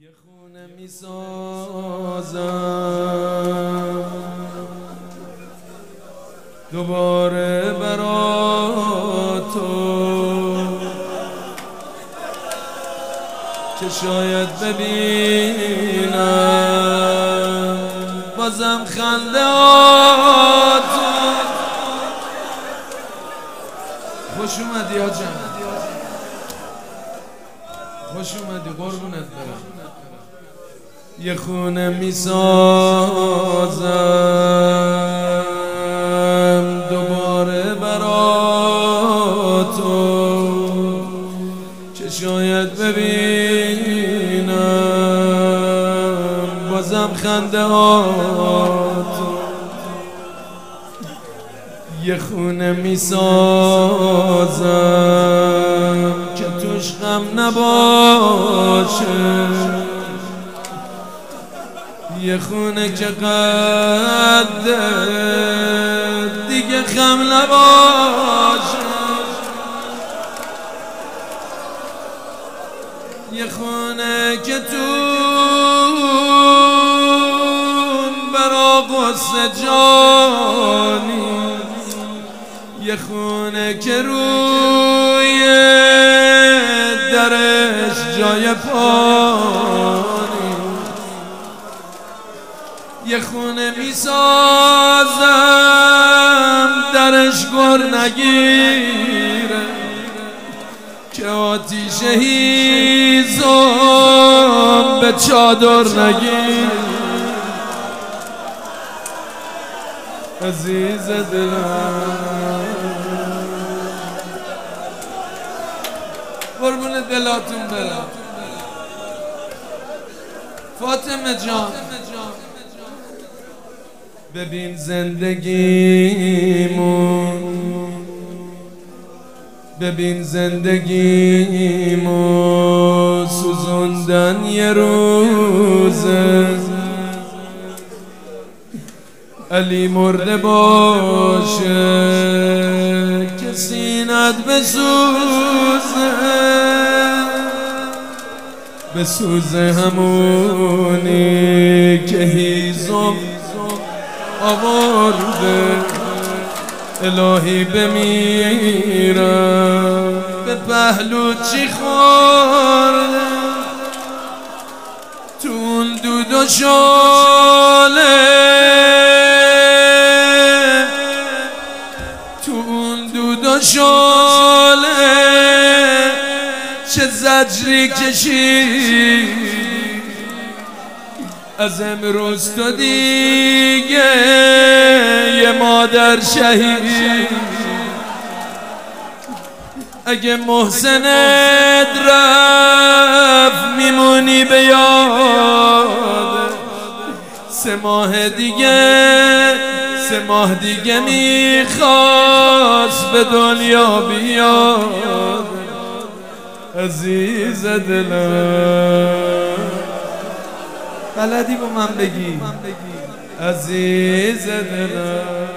یه خونه میسازم دوباره برا تو که شاید ببینم بازم خنده هاتو. خوش اومدی آجم، خوش اومدی قربونت برم. یه خونه میسازم دوباره برا تو که شاید ببینم بازم خنده هاتو. یه خونه میسازم که توش غم نباشه، یه خونه که قد دیگه غم نباشه، یه خونه که تون برا قصه جانی، یه خونه که روی درش جای پانی، یه خونه میسازم درش گر نگیره که آتیش هیزم به چادر نگیره. عزیز دلم قربون دلاتون برم. فاطمه جان ببین زندگیمون، ببین زندگیمون سوزوندن یه روزه، علی مرده باشه که سینت بسوزه، بسوزه همونی که هیزم آورده. الهی بمیرم به پهلو چی خورده، تو اون دود و شاله، تو اون دود و شاله چه زجری کشی. از امروز تو دیگه یه مادر شهید، اگه محسنت رفت میمونی به یاد. 3 ماه دیگه میخواست به دنیا بیاد. عزیز دلم بلدی با من بگی عزیز دلم.